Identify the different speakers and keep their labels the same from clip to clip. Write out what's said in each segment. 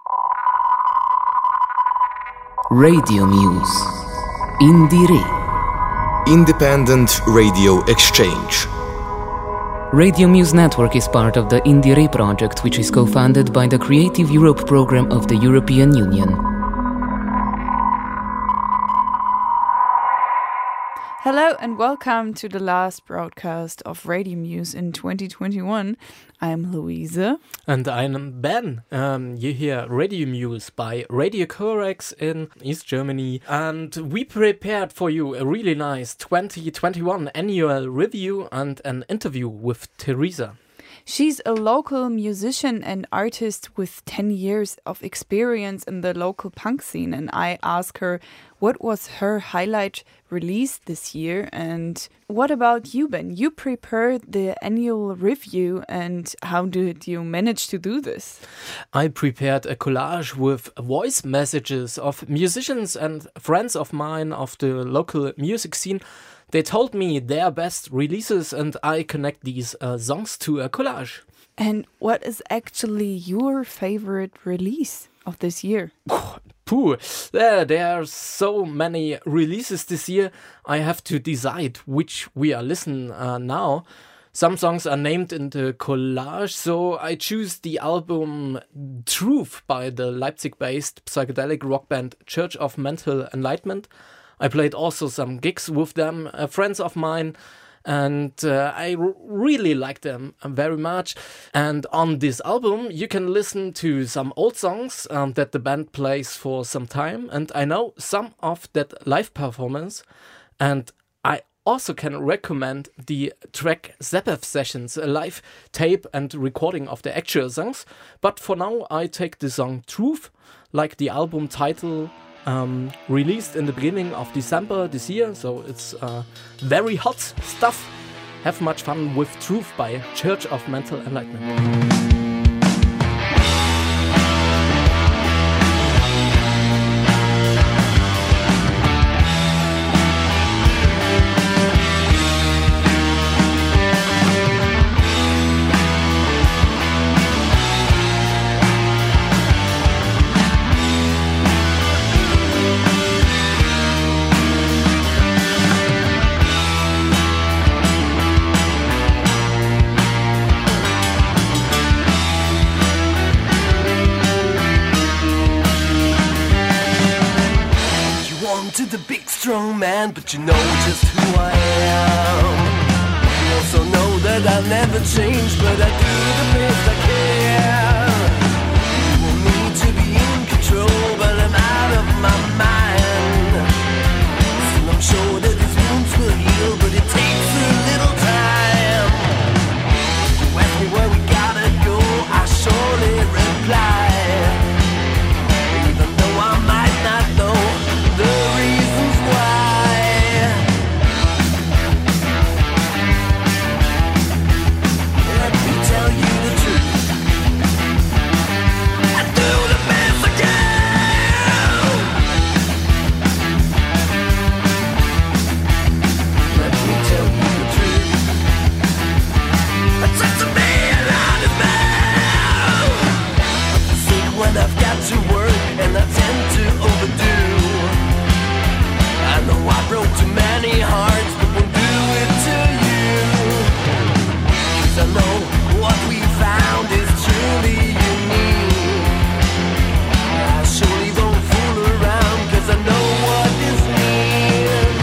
Speaker 1: Radio Muse Indire
Speaker 2: Independent Radio Exchange.
Speaker 1: Radio Muse Network is part of the Indire project, which is co-funded by the Creative Europe program of the European Union.
Speaker 3: Hello and welcome to the last broadcast of Radio Muse in 2021. I'm Louise.
Speaker 4: And I'm Ben. You hear Radio Muse by Radio Corex in East Germany. And we prepared for you a really nice 2021 annual review and an interview with Teresa.
Speaker 3: She's a local musician and artist with 10 years of experience in the local punk scene. And I asked her what was her highlight release this year. And what about you, Ben? You prepared the annual review, and how did you manage to do this?
Speaker 4: I prepared a collage with voice messages of musicians and friends of mine of the local music scene. They told me their best releases, and I connect these songs to a collage.
Speaker 3: And what is actually your favorite release of this year?
Speaker 4: Pooh, there are so many releases this year. I have to decide which we are listening now. Some songs are named in the collage, so I choose the album Truth by the Leipzig-based psychedelic rock band Church of Mental Enlightenment. I played also some gigs with them, friends of mine, and I really like them very much. And on this album, you can listen to some old songs that the band plays for some time. And I know some of that live performance. And I also can recommend the track Zappath Sessions, a live tape and recording of the actual songs. But for now, I take the song Truth, like the album title, released in the beginning of December this year, so it's very hot stuff. Have much fun with Truth by Church of Mental Enlightenment.
Speaker 5: The big strong man, but you know just who I am. You also know that I'll never change, but I do the best I can. You want me to be in control, but I'm out of my mind. Still I'm sure that these wounds will heal, but it takes a little time. You ask me where we gotta go, I surely reply, even though I might not know the reasons why. Let me tell you the truth. I do the best I can. Let me tell you the truth. I took to be an honest man. I'm sick when I've got to work, and I tend to overdo. I know I broke too many hearts, but won't do it to you. 'Cause I know what we found is truly unique. I surely won't fool around, 'cause I know what this means.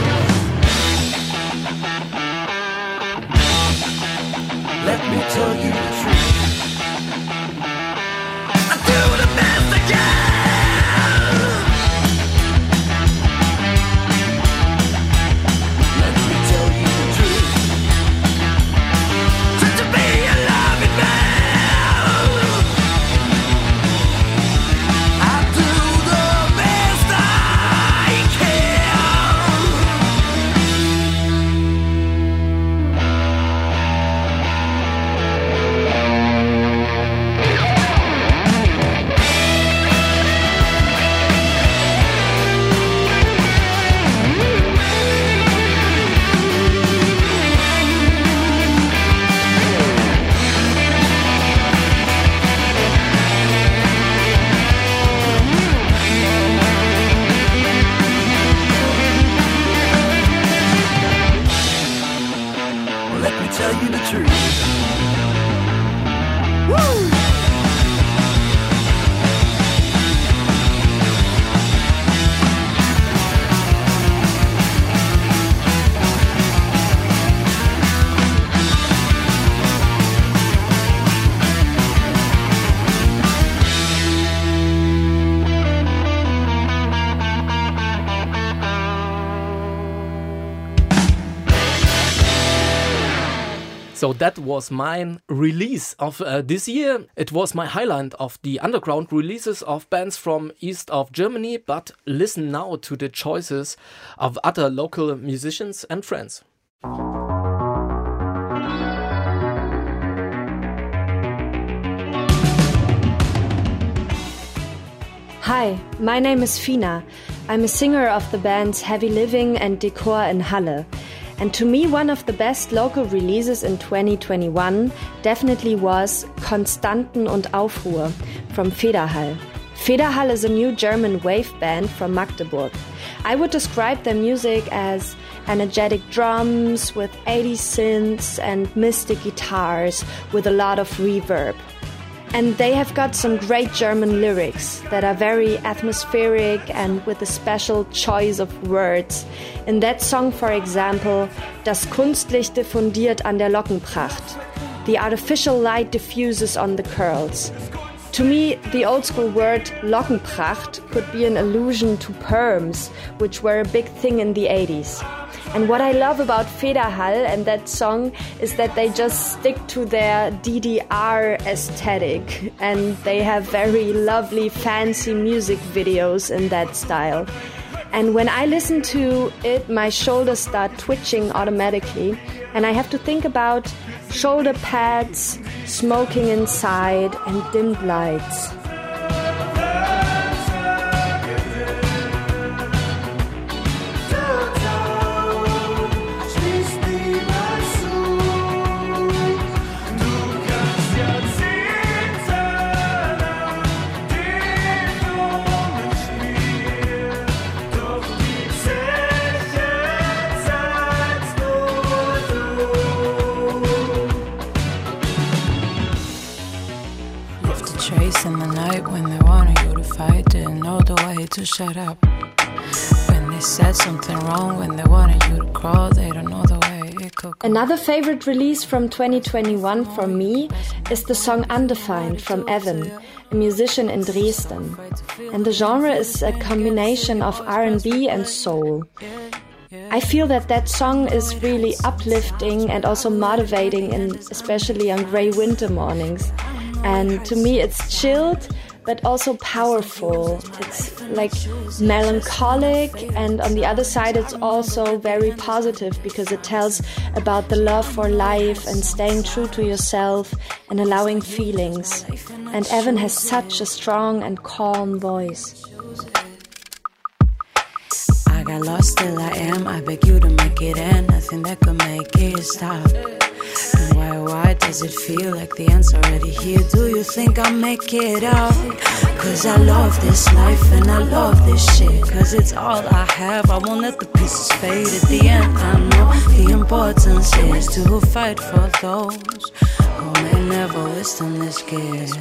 Speaker 5: Let me tell you the truth. I do the best I can. Let me
Speaker 4: So that was my release of this year. It was my highlight of the underground releases of bands from east of Germany, but listen now to the choices of other local musicians and friends.
Speaker 6: Hi, my name is Fina. I'm a singer of the bands Heavy Living and Decor in Halle. And to me, one of the best local releases in 2021 definitely was Konstanten und Aufruhr from Federhall. Federhall is a new German wave band from Magdeburg. I would describe their music as energetic drums with 80s synths and mystic guitars with a lot of reverb. And they have got some great German lyrics that are very atmospheric and with a special choice of words. In that song, for example, Das Kunstlicht diffundiert an der Lockenpracht. The artificial light diffuses on the curls. To me, the old school word Lockenpracht could be an allusion to perms, which were a big thing in the 80s. And what I love about Federhall and that song is that they just stick to their DDR aesthetic and they have very lovely, fancy music videos in that style. And when I listen to it, my shoulders start twitching automatically and I have to think about shoulder pads, smoking inside and dimmed lights.
Speaker 7: In the night when they wanted you to fight, didn't know the way to shut up. When they said something wrong, when they wanted you to crawl, they don't know the way it could go.
Speaker 6: Another favorite release from 2021 for me is the song Undefined from Evan, a musician in Dresden. And the genre is a combination of R&B and soul. I feel that song is really uplifting and also motivating, especially on grey winter mornings. And to me it's chilled but also powerful. It's like melancholic, and on the other side it's also very positive because it tells about the love for life and staying true to yourself and allowing feelings. And Evan has such a strong and calm voice.
Speaker 7: I got lost, still I am. I beg you to make it end. Nothing that could make it stop. And why does it feel like the end's already here? Do you think I'll make it out? Cause I love this life and I love this shit. Cause it's all I have, I won't let the pieces fade. At the end I know the importance is to fight for those who may never wisdom this gift.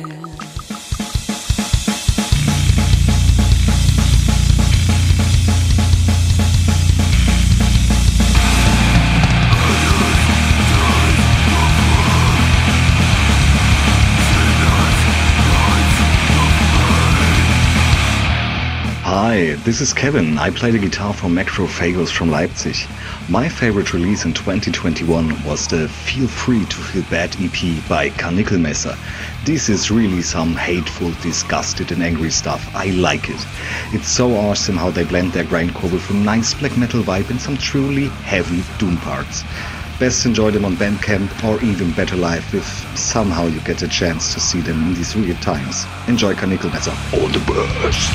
Speaker 8: Hi, this is Kevin. I play the guitar for Macrophagos from Leipzig. My favorite release in 2021 was the Feel Free to Feel Bad EP by Karnickelmesser. This is really some hateful, disgusted and angry stuff. I like it. It's so awesome how they blend their grindcore with a nice black metal vibe and some truly heavy doom parts. Best enjoy them on Bandcamp, or even better live if somehow you get a chance to see them in these weird times. Enjoy Karnickelmesser. All the best!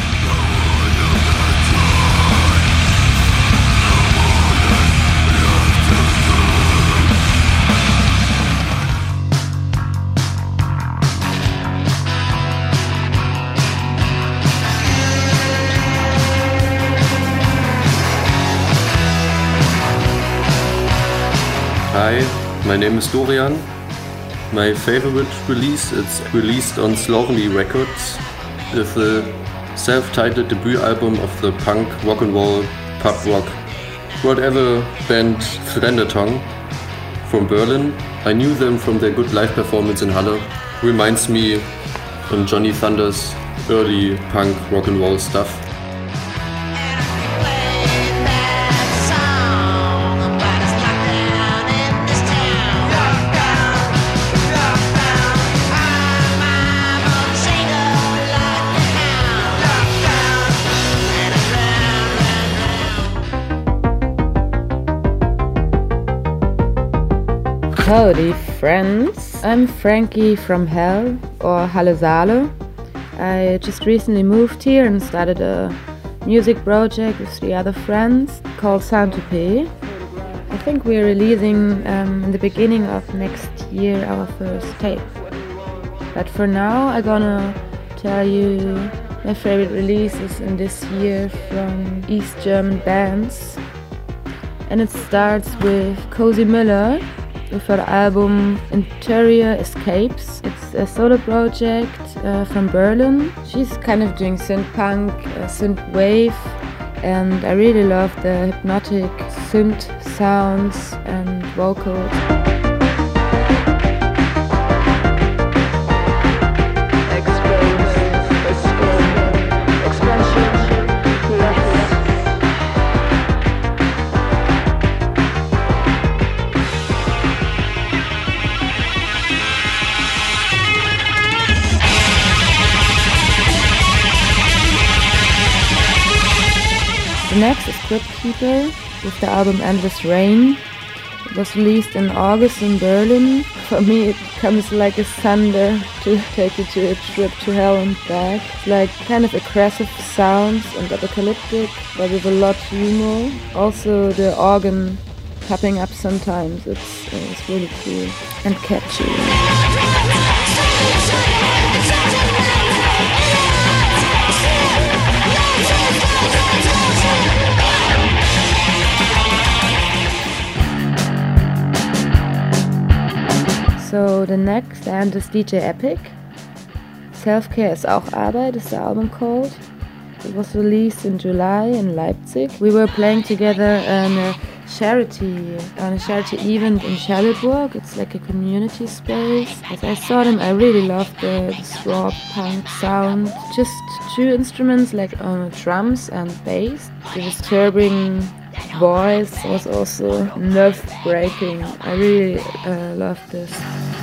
Speaker 9: Hi, my name is Dorian. My favorite release, it's released on Slovenly Records with the self-titled debut album of the punk, rock and roll, pub rock, whatever band Thlendertongue from Berlin. I knew them from their good live performance in Halle. Reminds me of Johnny Thunders early punk, rock and roll stuff.
Speaker 10: Howdy, friends. I'm Frankie from Hell, or Halle Saale. I just recently moved here and started a music project with 3 other friends called Saint-Tropez. I think we're releasing in the beginning of next year our first tape. But for now, I'm gonna tell you my favorite releases in this year from East German bands. And it starts with Cozy Miller with her album Interior Escapes. It's a solo project from Berlin. She's kind of doing synth-punk, synth-wave, and I really love the hypnotic synth sounds and vocals. The next is Crypt Keeper with the album Endless Rain. It was released in August in Berlin. For me it comes like a thunder to take you to a trip to hell and back. It's like kind of aggressive sounds and apocalyptic, but with a lot of humor. Also the organ popping up sometimes, it's really cool and catchy. So the next band is DJ Epic. Self-Care is auch Arbeit is the album called. It was released in July in Leipzig. We were playing together on a charity event in Charlottenburg. It's like a community space. As I saw them, I really loved this raw punk sound. Just 2 instruments like drums and bass. The disturbing voice was also nerve-breaking. I really love this.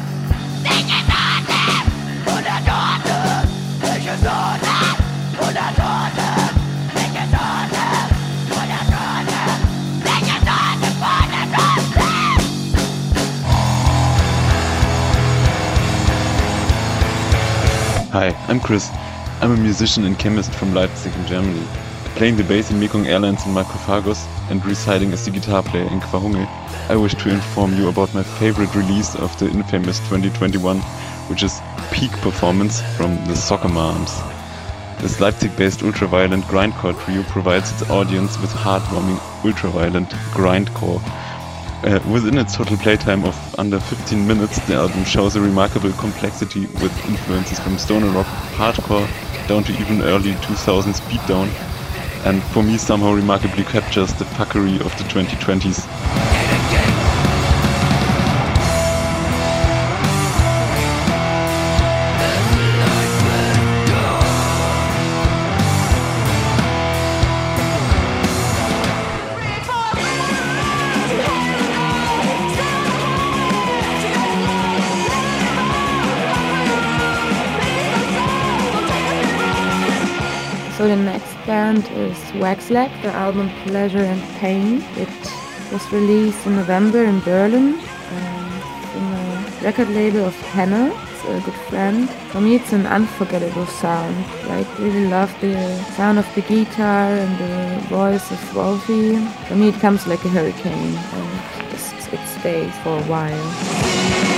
Speaker 11: Hi, I'm Chris. I'm a musician and chemist from Leipzig in Germany, playing the bass in Mekong Airlines and Microphagus and residing as the guitar player in Quahunge. I wish to inform you about my favorite release of the infamous 2021, which is Peak Performance from the Soccer Moms. This Leipzig-based ultra-violent grindcore trio provides its audience with heartwarming ultra-violent grindcore. Within its total playtime of under 15 minutes, the album shows a remarkable complexity with influences from stoner rock, hardcore, down to even early 2000s beatdown, and for me somehow remarkably captures the fuckery of the 2020s.
Speaker 10: So the next band is Waxlag, the album Pleasure and Pain. It was released in November in Berlin from a record label of Hannah. It's a good friend. For me it's an unforgettable sound. I really love the sound of the guitar and the voice of Wolfie. For me it comes like a hurricane and it stays for a while.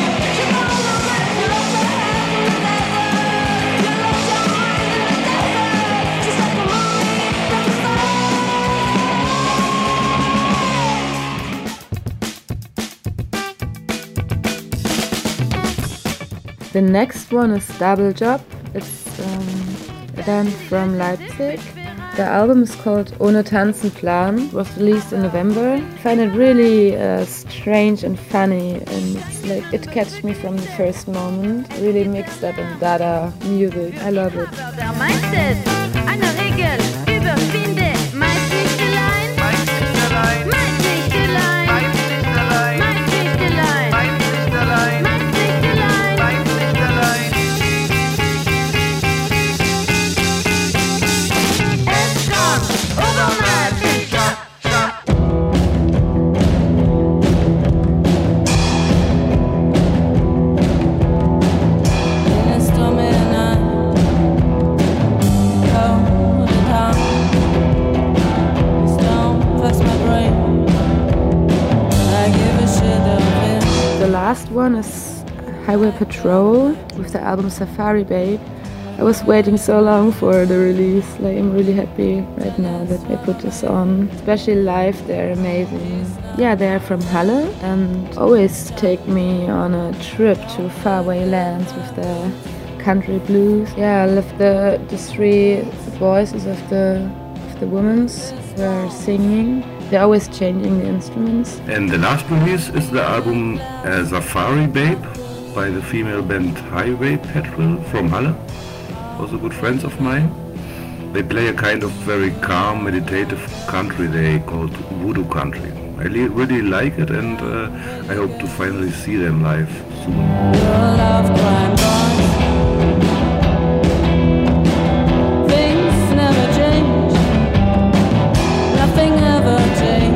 Speaker 10: The next one is Double Job. It's a band from Leipzig. The album is called Ohne Tanzen Plan. It was released in November. I find it really strange and funny, and it's like it catched me from the first moment. Really mixed up in Dada music. I love it. one is Highway Patrol with the album Safari Babe. I was waiting so long for the release. Like, I'm really happy right now that they put this on. Especially live, they're amazing. Yeah, they're from Halle and always take me on a trip to faraway lands with the country blues. Yeah, I love the three voices of the women who are singing. They're always changing the instruments.
Speaker 12: And the last release is the album Safari Babe by the female band Highway Patrol from Halle. Also good friends of mine. They play a kind of very calm, meditative country they call voodoo country. I really like it, and I hope to finally see them live soon.
Speaker 5: Your love climbed on. Things never change. Nothing ever changed.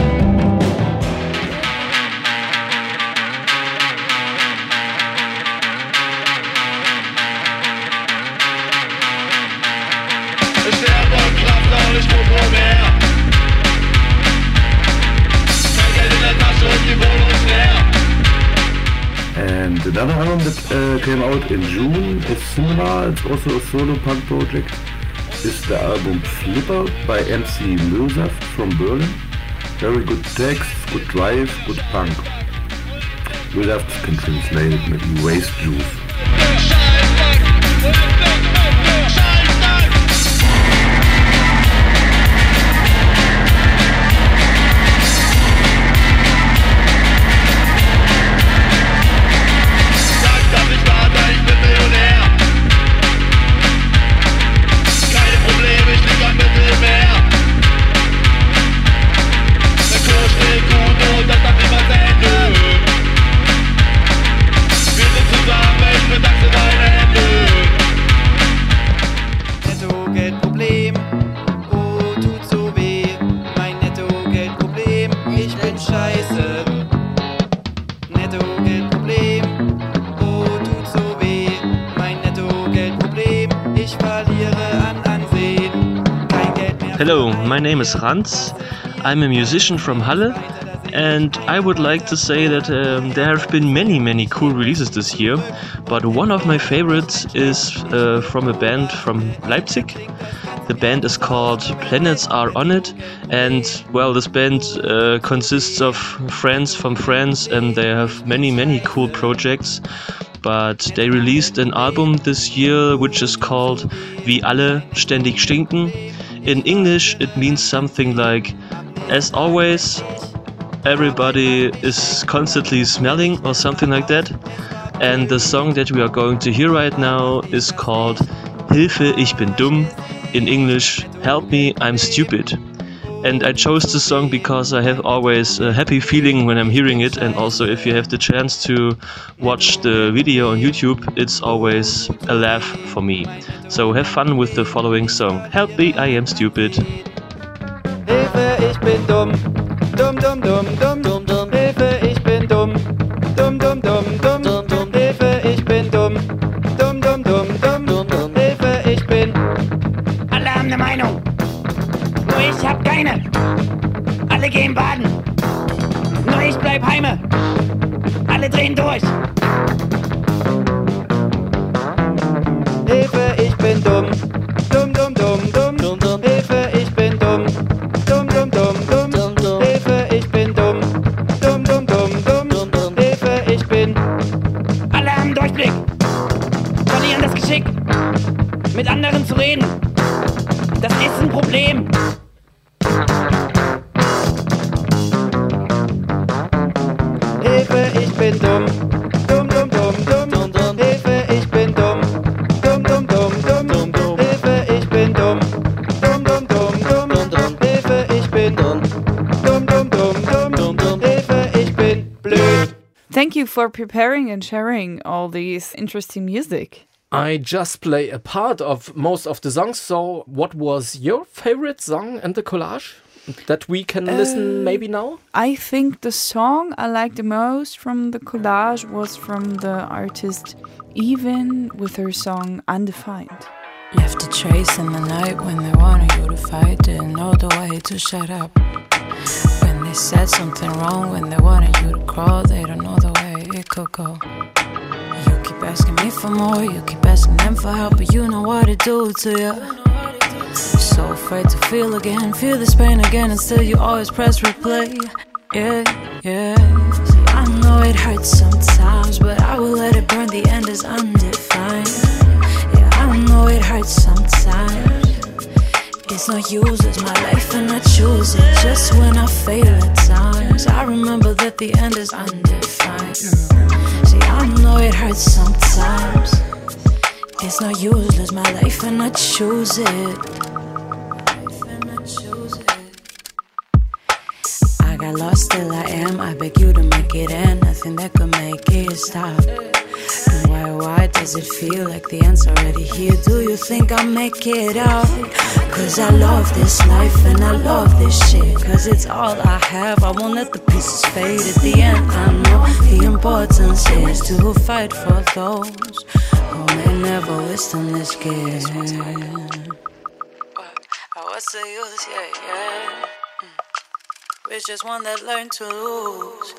Speaker 12: And another album that came out in June is similar, it's also a solo punk project, is the album Flipper by MC Müllsaft from Berlin. Very good text, good drive, good punk. Müllsaft can translate it maybe waste juice.
Speaker 13: Hello, my name is Ranz. I'm a musician from Halle, and I would like to say that there have been many cool releases this year, but one of my favorites is from a band from Leipzig. The band is called Planets Are On It, and well, this band consists of friends from France, and they have many cool projects. But they released an album this year which is called Wie alle ständig stinken. In English it means something like, as always, everybody is constantly smelling or something like that. And the song that we are going to hear right now is called Hilfe, ich bin dumm. In English, help me, I'm stupid. And I chose this song because I have always a happy feeling when I'm hearing it, and also if you have the chance to watch the video on YouTube, it's always a laugh for me. So have fun with the following song. Help me, I am stupid.
Speaker 14: Hilfe, ich bin dumm. Dumm, dumm, dumm, dumm, dumm, dumm. Hilfe, ich bin dumm. Dumm, dumm, dumm, dumm, dumm, dumm. Hilfe, ich bin dumm. Dumm, dumm, dumm, dumm, dumm, dumm. Hilfe, ich bin.
Speaker 15: Alle haben eine Meinung. Nur ich hab keine. Alle gehen baden. Nur ich bleib heime. Alle drehen durch.
Speaker 14: Hilfe, ich bin dumm. Dumm, dumm, dumm, dumm, dumm, dumm. Hilfe, ich bin dumm. Dumm, dumm, dumm, dumm, dumm, dumm. Hilfe, ich bin dumm. Dumm, dumm, dumm, dumm, dumm, dumm. Hilfe, ich bin.
Speaker 15: Alle haben Durchblick. Verlieren das Geschick. Mit anderen zu reden. Das ist ein Problem.
Speaker 14: Hilfe, ich bin dumm. Dumm, dumm, dumm, dumm, dumm, dumm. Hilfe, ich bin dumm. Dumm, dumm, dumm, dumm, dumm, dumm. Hilfe, ich bin dumm. Dumm, dumm, dumm, dumm, dumm, dumm. Hilfe, ich bin dumm. Dumm, dumm, dumm, dumm, dumm, dumm. Hilfe, ich bin blöd.
Speaker 3: Thank you for preparing and sharing all these interesting music.
Speaker 4: I just play a part of most of the songs, so what was your favorite song in the collage that we can listen maybe now?
Speaker 3: I think the song I liked the most from the collage was from the artist Even with her song Undefined.
Speaker 7: Left a trace in the night when they wanted you to fight. Didn't know the way to shut up. When they said something wrong, when they wanted you to crawl, they don't know the way it could go. You keep asking me for more, you keep asking them for help, but you know what it do to you. So afraid to feel again, feel this pain again, and still you always press replay. Yeah, yeah. See, I know it hurts sometimes, but I will let it burn, the end is undefined. Yeah, I know it hurts sometimes. It's no use, it's my life and I choose it. Just when I fail at times, I remember that the end is undefined. See, I know it hurts sometimes. It's no use, it's my life and I choose it. I got lost, still I am. I beg you to make it end. Nothing that could make it stop. And why does it feel like the end's already here? Do you think I'll make it out? Cause I love this life and I love this shit. Cause it's all I have, I won't let the pieces fade. At the end I know the importance is to fight for those who may never wisdom this gift. What's the use, yeah. We're just one that learned to lose.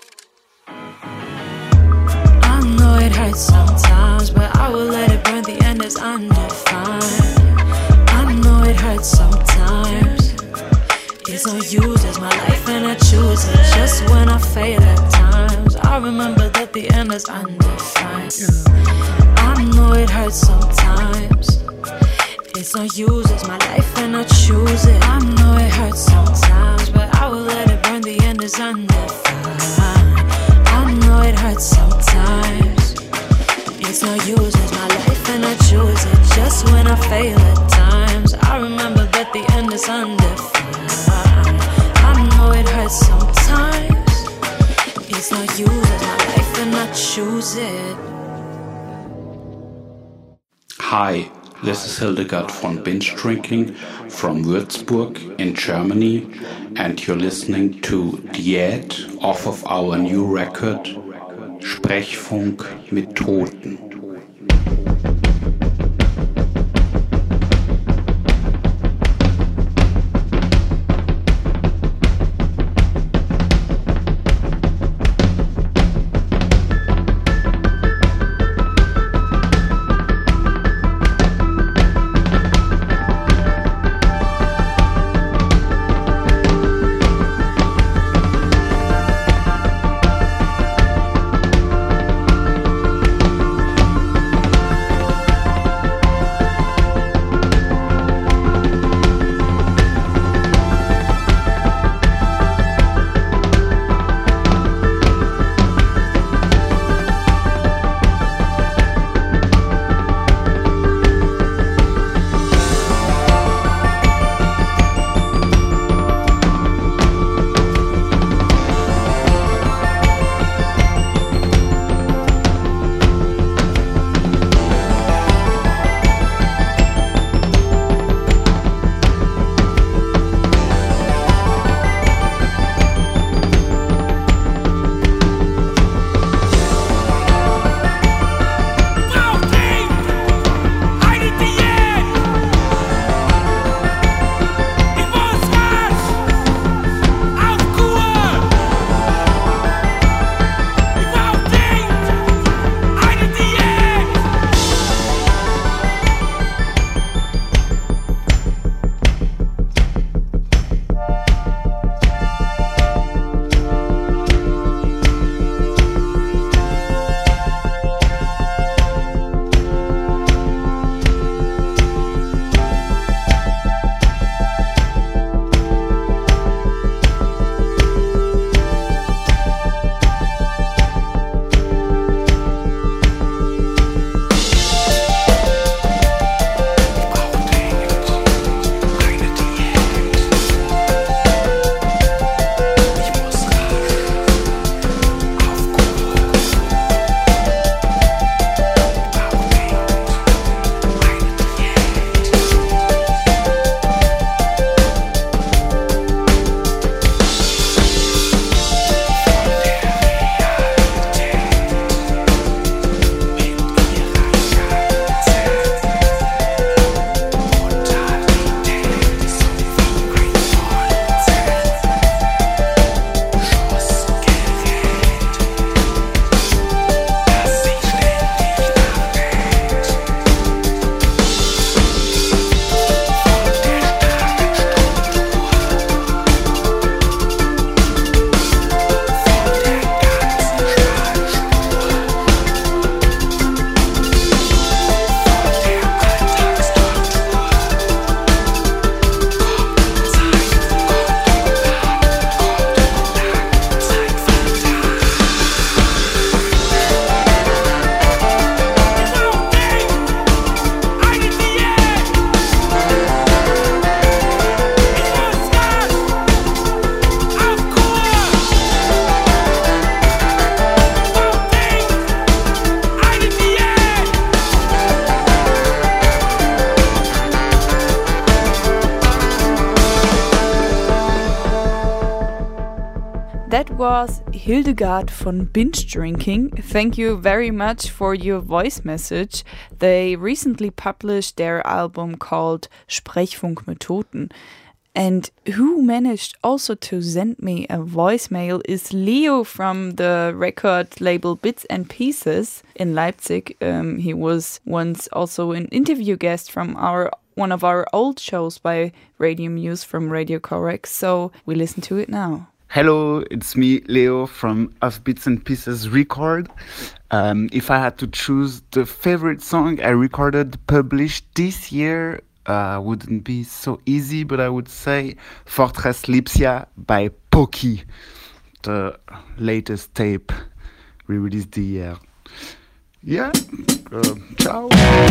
Speaker 7: I know it hurts sometimes, but I will let it burn, the end is undefined. I know it hurts sometimes. It's no use, it's my life and I choose it. Just when I fail at times, I remember that the end is undefined. I know it hurts sometimes. It's no use, it's my life and I choose it. I know it hurts sometimes, but I will let it burn, the end is undefined. I know it hurts sometimes. It's no use, it's my life and I choose it. Just when I fail at times, I remember that the end is undefined. I know it hurts sometimes. It's no use, it's my life and I choose it.
Speaker 16: Hi, this is Hildegard von Binge Drinking from Würzburg in Germany, and you're listening to Diät off of our new record Sprechfunk mit Toten.
Speaker 3: That was Hildegard von Binge Drinking. Thank you very much for your voice message. They recently published their album called Sprechfunk mit Toten. And who managed also to send me a voicemail is Leo from the record label Bits and Pieces in Leipzig. He was once also an interview guest from one of our old shows by Radio Muse from Radio Correct. So we listen to it now.
Speaker 17: Hello, it's me, Leo from Of Bits and Pieces Record. If I had to choose the favorite song I recorded, published this year, wouldn't be so easy, but I would say Fortress Lipsia by Poki, the latest tape we released the year. Yeah, ciao.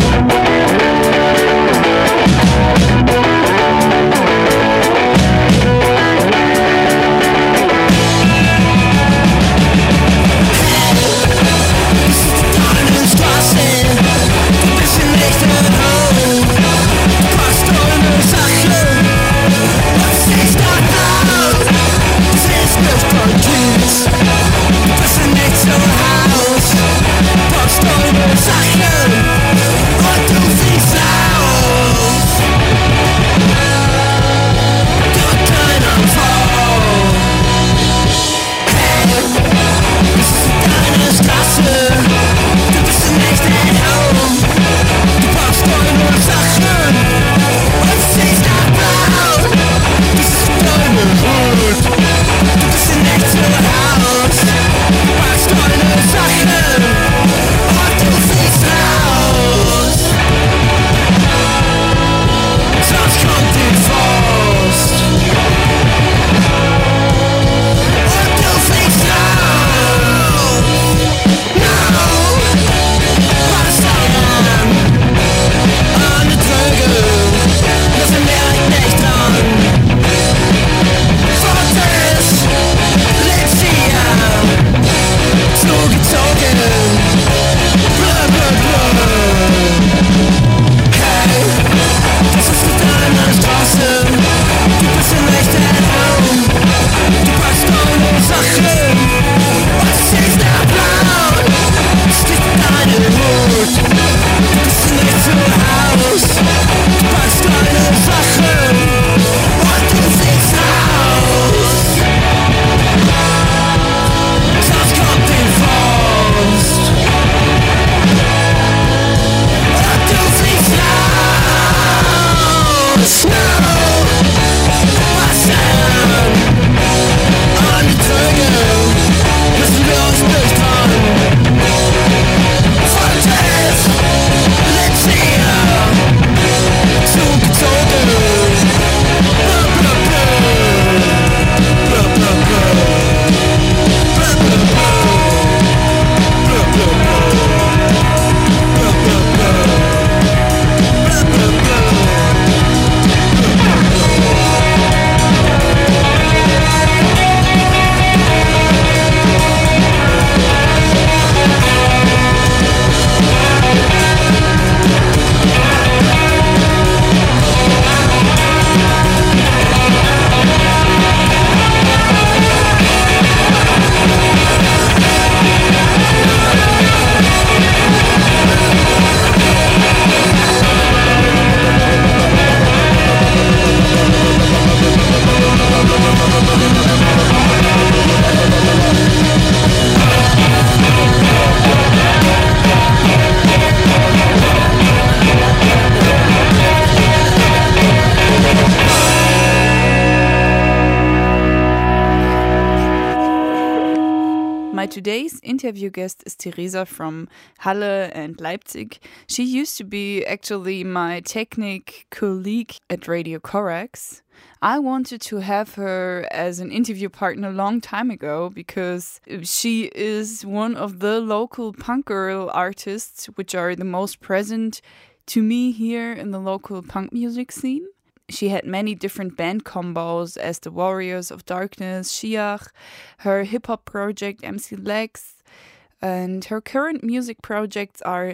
Speaker 3: Today's interview guest is Theresa from Halle and Leipzig. She used to be actually my technic colleague at Radio Corax. I wanted to have her as an interview partner a long time ago because she is one of the local punk girl artists which are the most present to me here in the local punk music scene. She had many different band combos as the Warriors of Darkness, Shiach, her hip-hop project MC Lex, and her current music projects are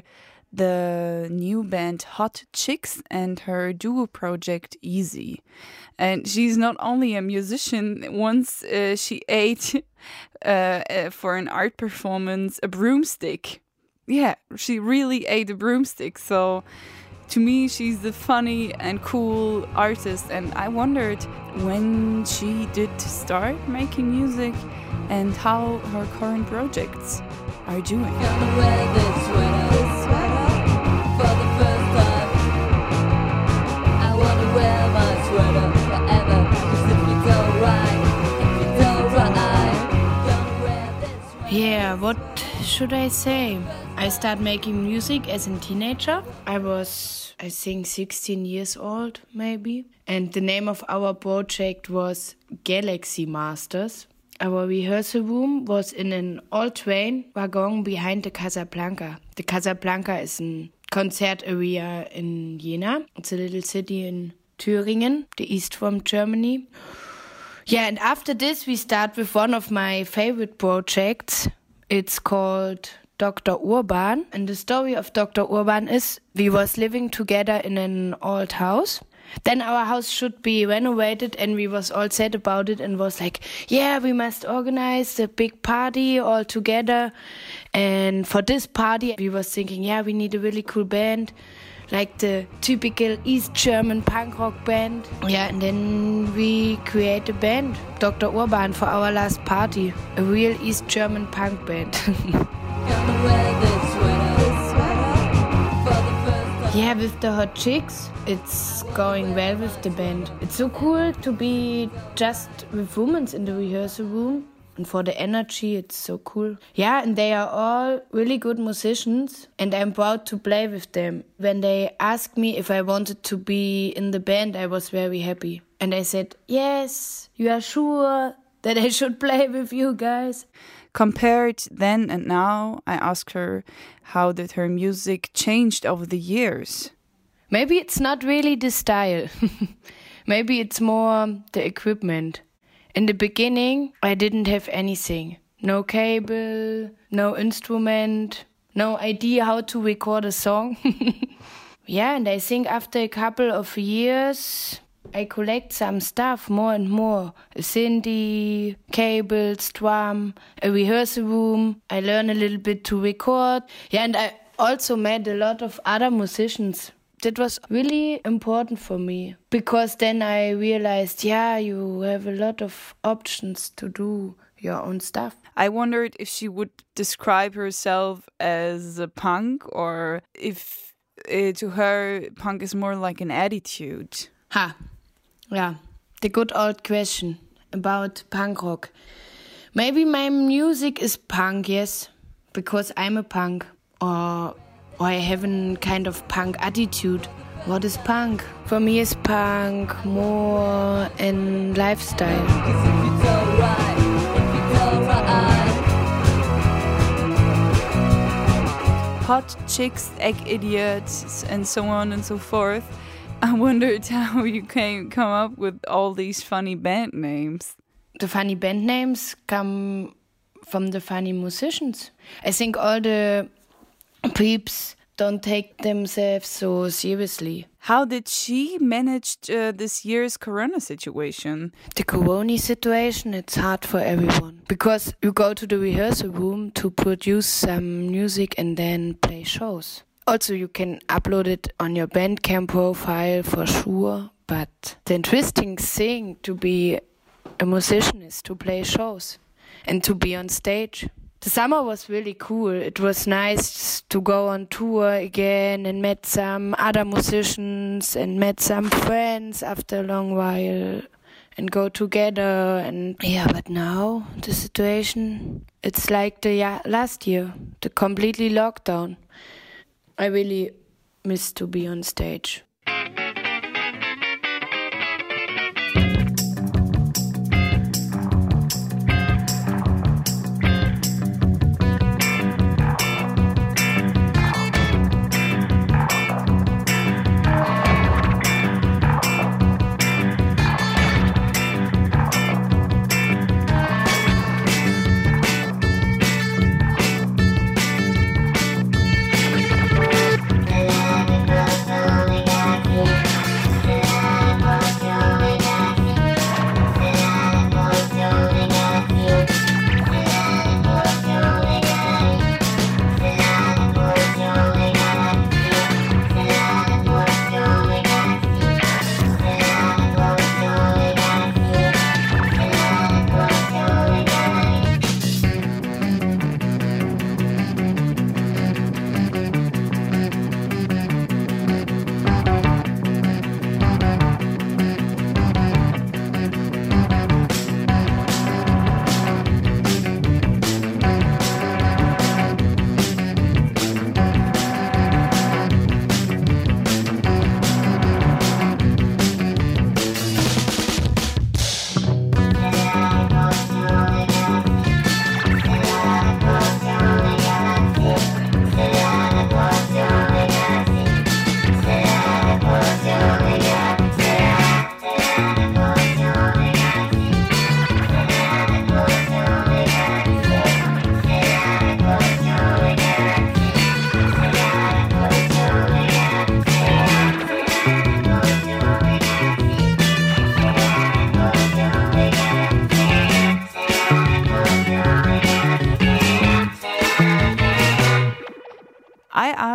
Speaker 3: the new band Hot Chicks and her duo project Easy. And she's not only a musician, once she ate for an art performance a broomstick. Yeah, she really ate a broomstick. So to me, she's a funny and cool artist. And I wondered when she did start making music and how her current projects are doing.
Speaker 18: Yeah, what should I say? I started making music as a teenager. I was, I think, 16 years old, maybe. And the name of our project was Galaxy Masters. Our rehearsal room was in an old train wagon behind the Casablanca. The Casablanca is a concert area in Jena. It's a little city in Thüringen, the east from Germany. Yeah, and after this we start with one of my favorite projects. It's called Dr. Urban. And the story of Dr. Urban is we was living together in an old house. Then our house should be renovated and we was all sad about it and was like, yeah, we must organize a big party all together. And for this party, we was thinking, yeah, we need a really cool band, like the typical East German punk rock band. Yeah, and then we create a band, Dr. Urban, for our last party, a real East German punk band. Yeah, with the Hot Chicks, it's going well with the band. It's so cool to be just with women in the rehearsal room. And for the energy, it's so cool. Yeah, and they are all really good musicians. And I'm proud to play with them. When they asked me if I wanted to be in the band, I was very happy. And I said, yes, you are sure that I should play with you guys?
Speaker 3: Compared then and now, I asked her how did her music changed over the years.
Speaker 18: Maybe it's not really the style. Maybe it's more the equipment. In the beginning, I didn't have anything. No cable, no instrument, no idea how to record a song. Yeah, and I think after a couple of years, I collect some stuff more and more. A synthi, cables, drum, a rehearsal room. I learn a little bit to record. Yeah, and I also met a lot of other musicians. That was really important for me. Because then I realized, yeah, you have a lot of options to do your own stuff.
Speaker 3: I wondered if she would describe herself as a punk or if to her punk is more like an attitude.
Speaker 18: Ha. Yeah, the good old question about punk rock. Maybe my music is punk, yes, because I'm a punk. Or I have a kind of punk attitude. What is punk? For me is punk more in lifestyle.
Speaker 3: Hot Chicks, Egg Idiots, and so on and so forth. I wondered how you come up with all these funny band names.
Speaker 18: The funny band names come from the funny musicians. I think all the peeps don't take themselves so seriously.
Speaker 3: How did she manage this year's corona situation?
Speaker 18: The corona situation, it's hard for everyone. Because you go to the rehearsal room to produce some music and then play shows. Also, you can upload it on your Bandcamp profile for sure. But the interesting thing to be a musician is to play shows and to be on stage. The summer was really cool. It was nice to go on tour again and met some other musicians and met some friends after a long while and go together. And yeah, but now the situation, it's like the last year, the completely lockdown. I really miss to be on stage.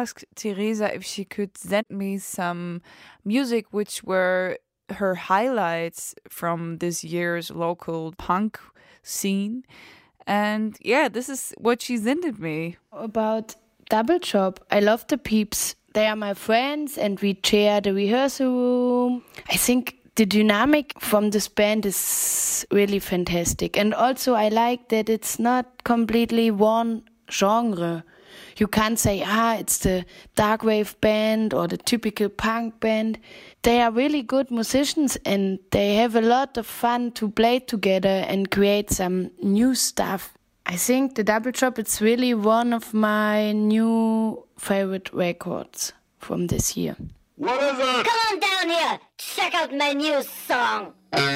Speaker 3: asked Teresa if she could send me some music which were her highlights from this year's local punk scene. And yeah, this is what she sent me.
Speaker 18: About Double Chop, I love the peeps. They are my friends and we share the rehearsal room. I think the dynamic from this band is really fantastic. And also I like that it's not completely one genre. You can't say, it's the dark wave band or the typical punk band. They are really good musicians and they have a lot of fun to play together and create some new stuff. I think the Double Chop is really one of my new favorite records from this year.
Speaker 19: What is it?
Speaker 20: Come on down here. Check out my new song.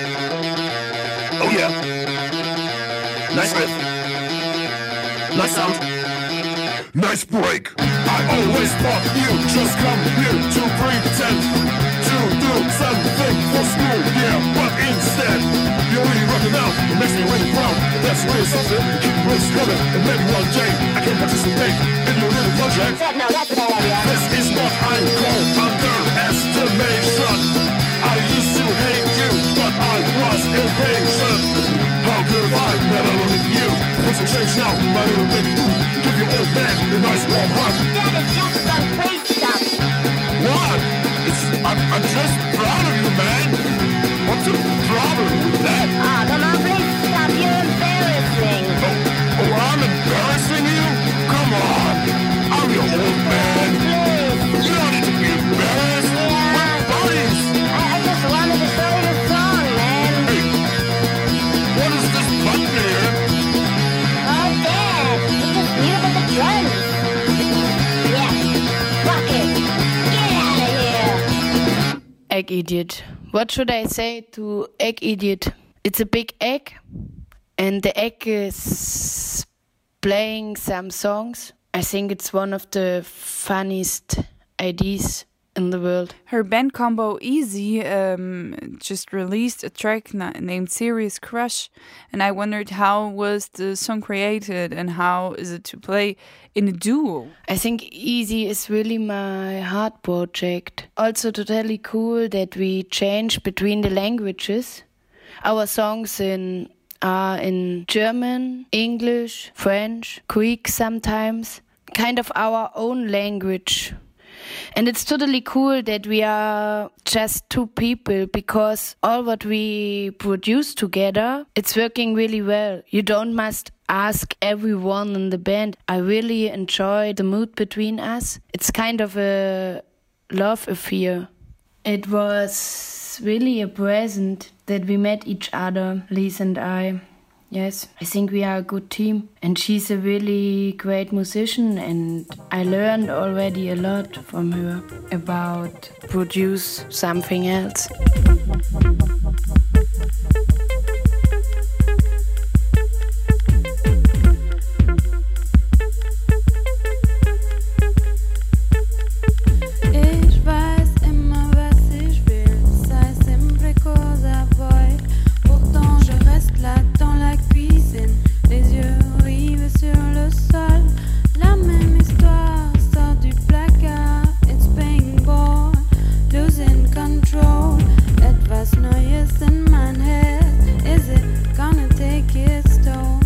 Speaker 19: Oh yeah. Nice riff. Nice sound. Nice break. I always thought you just come here to pretend to do something for school, yeah, but instead you're really rocking out. It makes me really proud. That's really something. Keep really coming, and maybe one day I can participate in your little project.
Speaker 20: No, that's a bad idea.
Speaker 19: This is what I call underestimation. I used to hate you, but I was impatient. How could have I never looked at you? What's the change now, my little big boo? Give your old man a nice warm hug.
Speaker 20: That is just some crazy stuff.
Speaker 19: What? I'm just proud of you, man. What's the problem with that?
Speaker 20: Come on, please stop. You're embarrassing.
Speaker 19: Oh, I'm embarrassing you? Come on. I'm your old man.
Speaker 20: Please.
Speaker 19: You don't need to be embarrassed.
Speaker 20: Yeah.
Speaker 19: We're buddies.
Speaker 20: I just wanted to show you the song, man.
Speaker 19: Hey, what is this button here?
Speaker 20: Oh, Dad. It's just music at the drums. Yeah. Rock it. Get out of here.
Speaker 18: Egg Idiot. What should I say to Egg Idiot? It's a big egg, and the egg is playing some songs. I think it's one of the funniest ideas in the world.
Speaker 3: Her band combo Easy just released a track named Serious Crush, and I wondered how was the song created and how is it to play in a duo?
Speaker 18: I think Easy is really my heart project. Also totally cool that we change between the languages. Our songs are in German, English, French, Greek sometimes, kind of our own language. And it's totally cool that we are just two people because all what we produce together, it's working really well. You don't must ask everyone in the band. I really enjoy the mood between us. It's kind of a love affair. It was really a present that we met each other, Lise and I. Yes, I think we are a good team and she's a really great musician and I learned already a lot from her about produce something else.
Speaker 21: Ich weiß immer, was ich will, sei sempre cosa vuoi. Pourtant je reste là dans la cuisine, les yeux rivés sur le sol. La même histoire sort du placard, it's being born, losing control. Etwas Neues in mein head, is it gonna take its toll?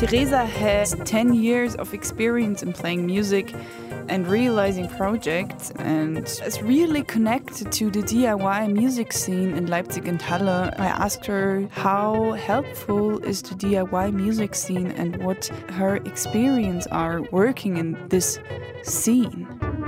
Speaker 3: Teresa has 10 years of experience in playing music and realizing projects, and is really connected to the DIY music scene in Leipzig and Halle. I asked her how helpful is the DIY music scene and what her experience are working in this scene.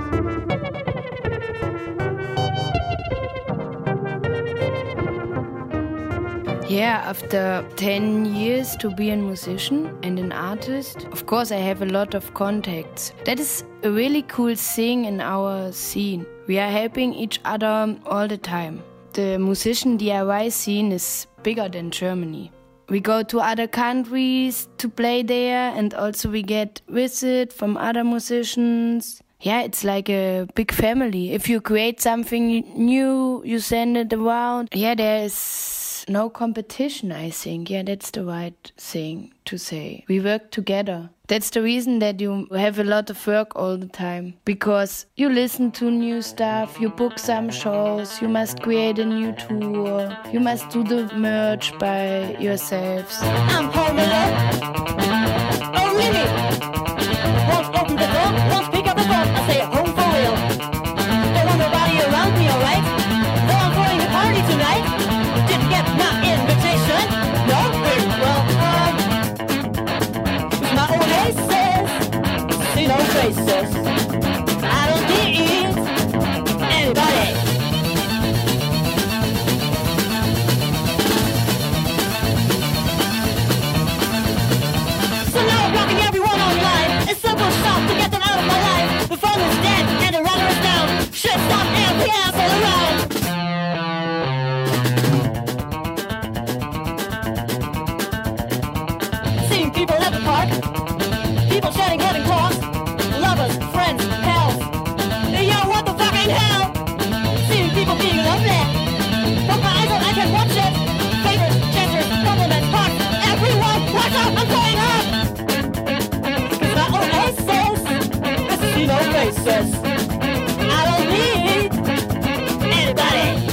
Speaker 18: Yeah, after 10 years to be a musician and an artist, of course I have a lot of contacts. That is a really cool thing in our scene. We are helping each other all the time. The musician DIY scene is bigger than Germany. We go to other countries to play there, and also we get visit from other musicians. Yeah, it's like a big family. If you create something new, you send it around. Yeah, there's no competition, I think. Yeah, that's the right thing to say. We work together. That's the reason that you have a lot of work all the time. Because you listen to new stuff, you book some shows, you must create a new tour, you must do the merch by yourselves.
Speaker 20: I'm home alone. Oh, really? Won't open the door, won't pick up the phone. I say home for real. Don't want nobody around me, alright? Though I'm throwing a party tonight. Didn't get my invitation. No? Well, with my oasis. See no faces. I don't need anybody. So now I'm blocking everyone online. It's simple stuff to get them out of my life. The phone is dead and the runner is down. Shit, stop and the ass all around. Seeing people at the park, people chatting, having talks, lovers, friends, pals. Yo, what the fucking hell? Seeing people being lovely. Put my eyes on, I can watch it. Favors, gestures, compliments, parks. Everyone, watch out, I'm going up. Cause my oasis, I see no faces. I don't need anybody.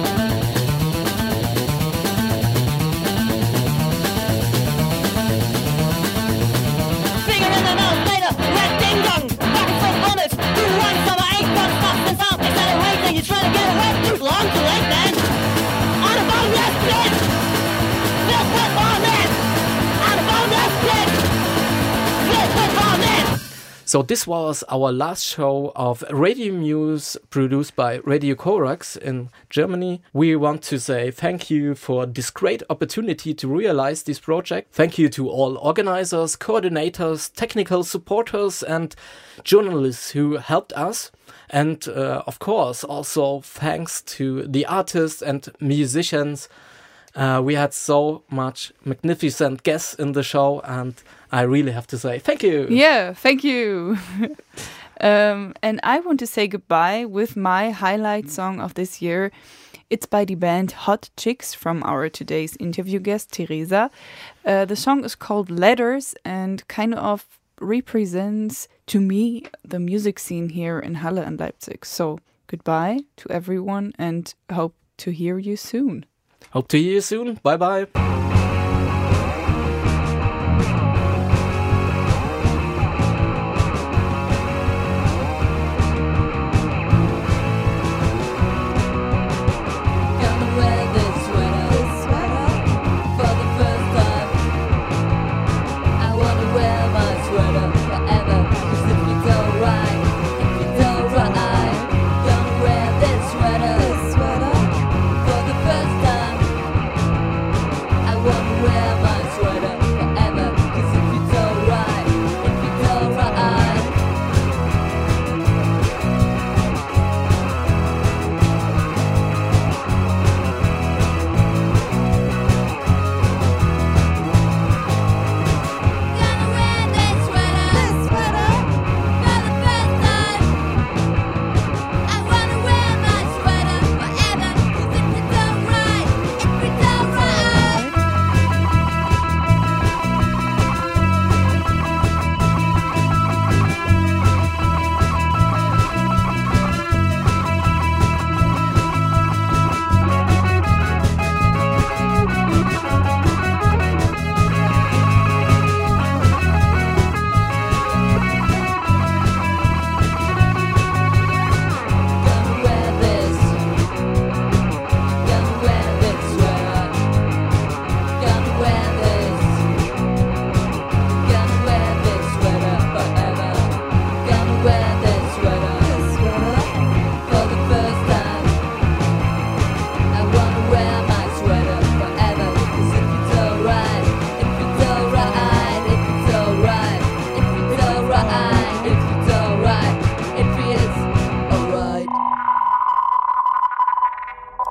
Speaker 20: Finger in the mouth, later, red ding dong. Back and forth vomit. Do one summer, 8 months, fast and sound. Accelerating, you're trying to get away. Too long, too late, man. On a boneless split. Flip with vomit. On a boneless split. Flip with vomit.
Speaker 4: So this was our last show of Radio Muse, produced by Radio Korax in Germany. We want to say thank you for this great opportunity to realize this project. Thank you to all organizers, coordinators, technical supporters and journalists who helped us. And of course, also thanks to the artists and musicians. We had so much magnificent guests in the show, and I really have to say thank you.
Speaker 3: Yeah, thank you. And I want to say goodbye with my highlight song of this year. It's by the band Hot Chicks from our today's interview guest, Teresa. The song is called Letters and kind of represents, to me, the music scene here in Halle and Leipzig. So goodbye to everyone and hope to hear you soon.
Speaker 4: Hope to hear you soon. Bye bye.
Speaker 20: I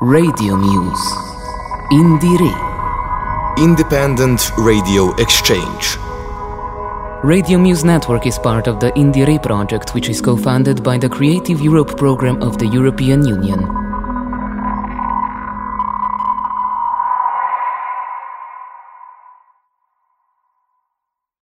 Speaker 1: Radio Muse. Indire.
Speaker 2: Independent Radio Exchange.
Speaker 1: Radio Muse Network is part of the Indire project, which is co-funded by the Creative Europe program of the European Union.